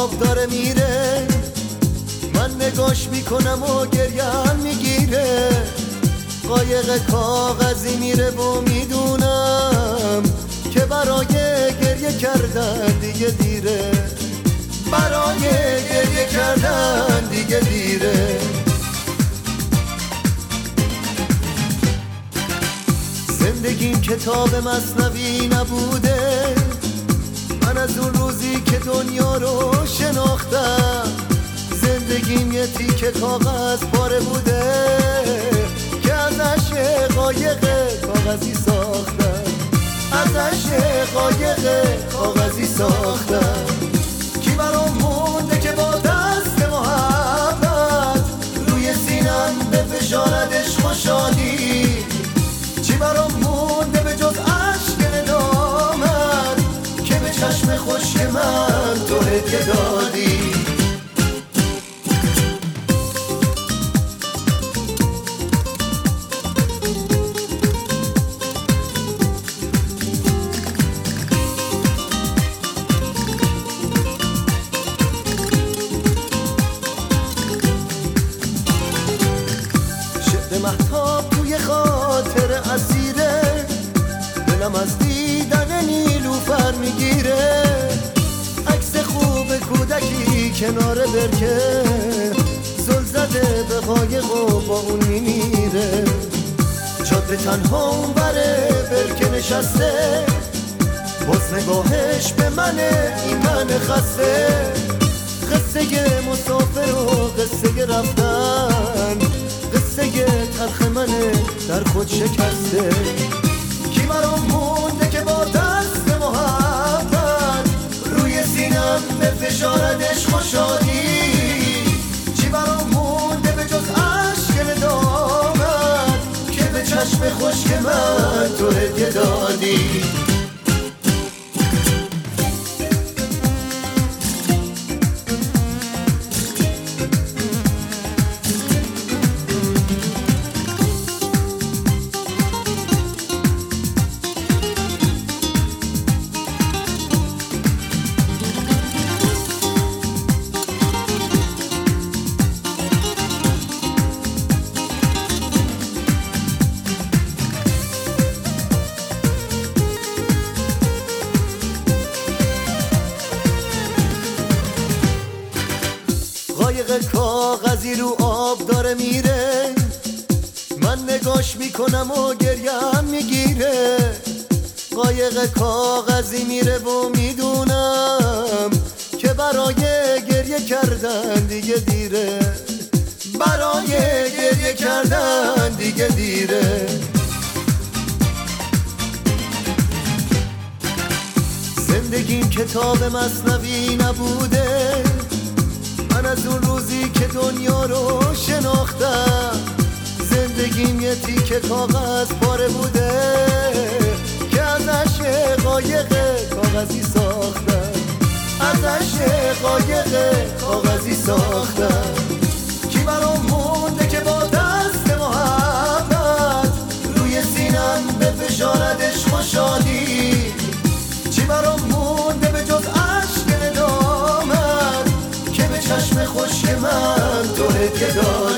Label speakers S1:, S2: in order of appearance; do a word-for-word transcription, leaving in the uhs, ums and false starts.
S1: آب داره میره، من نگاش میکنم و گریم میگیره. قایق کاغذی میره و میدونم که برای گریه کردن دیگه دیره، برای گریه کردن دیگه دیره. زندگیم کتاب مثنوی نبوده، من از اون روزی که دنیا رو شناختم. زندگیم یه تیکه کاغذ پاره بوده که ازش قایق کاغذی ساختم، ازش قایق کاغذی ساختم. کی برام مونده که با دست محبت روی سینم به فشارد عشق و شادی؟ چی برام مونده به جز عشق ندامت که به چشم خشک من تو هدیه دادی؟ مهتاب توی خاطر اسیره، دلم از دیدن نیلوفر میگیره. عکس خوب کودکی کنار برکه، زل زده به قایق و با اون میمیره. جاده تنها اون بره برکه نشسته، باز نگاهش به منه این من خسته. قصه مسافر و قصه رفتن، قصه تلخ منه در خود شکسته. کی برام مونده که با دست محبت روی سینم به فشارد عشق و شادی؟ چی برام مونده به جز عشق ندامت که به چشم خشک من تو هدیه دادی؟ قایق کاغذی رو آب داره میره، من نگاش میکنم و گریم میگیره. قایق کاغذی میره و میدونم که برای گریه کردن دیگه دیره، برای گریه کردن دیگه دیره. زندگیم کتاب مثنوی نبوده، من از اون روزی که دنیا رو شناختم. زندگیم یه تیکه کاغذ پاره بوده که ازش قایق کاغذی ساختم، ازش قایق کاغذی ساختم. کی برام مونده که با دست محبت روی سینم به فشارد عشق و شادی؟ چی برام مونده به جز عشق ندامت که به چشم خشک من تو هدیه دادی؟